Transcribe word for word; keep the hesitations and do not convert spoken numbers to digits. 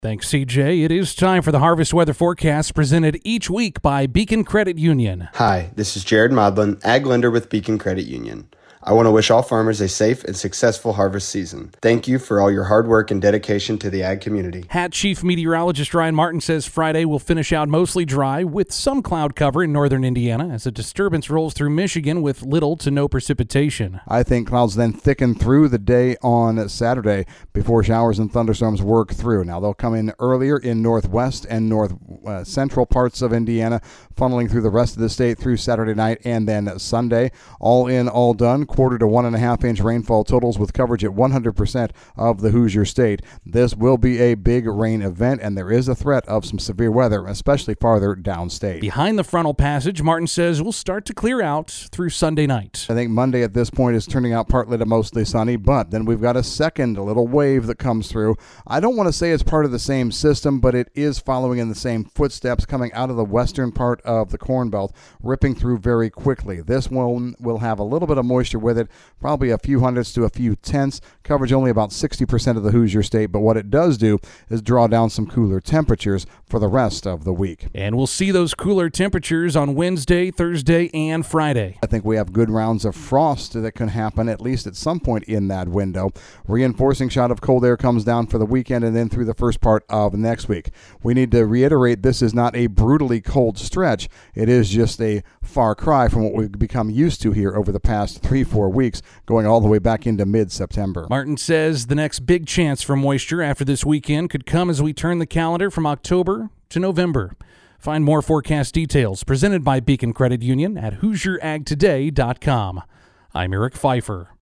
Thanks, C J. It is time for the Harvest Weather Forecast presented each week by Beacon Credit Union. Hi, this is Jared Modlin, Ag Lender with Beacon Credit Union. I want to wish all farmers a safe and successful harvest season. Thank you for all your hard work and dedication to the ag community. Hat Chief Meteorologist Ryan Martin says Friday will finish out mostly dry with some cloud cover in northern Indiana as a disturbance rolls through Michigan with little to no precipitation. I think clouds then thicken through the day on Saturday before showers and thunderstorms work through. Now they'll come in earlier in northwest and north uh, central parts of Indiana, funneling through the rest of the state through Saturday night and then Sunday. All in, all done. Quarter to one and a half inch rainfall totals with coverage at one hundred percent of the Hoosier State. This will be a big rain event, and there is a threat of some severe weather, especially farther downstate. Behind the frontal passage, Martin says will start to clear out through Sunday night. I think Monday at this point is turning out partly to mostly sunny, but then we've got a second little wave that comes through. I don't want to say it's part of the same system, but it is following in the same footsteps, coming out of the western part of the Corn Belt, ripping through very quickly. This one will have a little bit of moisture with it, probably a few hundredths to a few tenths, coverage only about sixty percent of the Hoosier State, but what it does do is draw down some cooler temperatures for the rest of the week. And we'll see those cooler temperatures on Wednesday, Thursday, and Friday. I think we have good rounds of frost that can happen at least at some point in that window. Reinforcing shot of cold air comes down for the weekend and then through the first part of next week. We need to reiterate this is not a brutally cold stretch. It is just a far cry from what we've become used to here over the past three, four weeks, going all the way back into mid-September. Martin says the next big chance for moisture after this weekend could come as we turn the calendar from October to November. Find more forecast details presented by Beacon Credit Union at Hoosier Ag Today dot com. I'm Eric Pfeiffer.